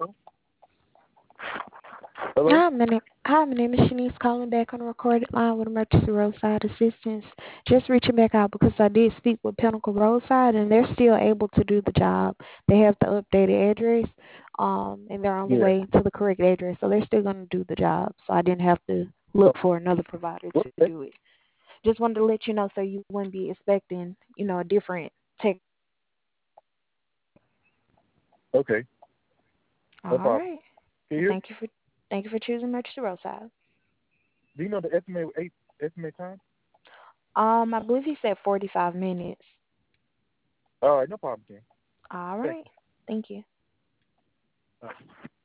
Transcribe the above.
Hello? Hi, my name is Shanice calling back on the recorded line with Emergency Roadside Assistance. Just reaching back out because I did speak with Pinnacle Roadside and they're still able to do the job. They have the updated address, and they're on the Yeah. way to the correct address, so they're still going to do the job. So I didn't have to look for another provider to Okay. do it. Just wanted to let you know so you wouldn't be expecting, a different technician to come out. Okay. All No problem. right. Can Well, you thank you for choosing Emergency Roadside. do you know the estimate time? I believe he said 45 minutes. All right, no problem, Ken. All Thank right. Thank you. you.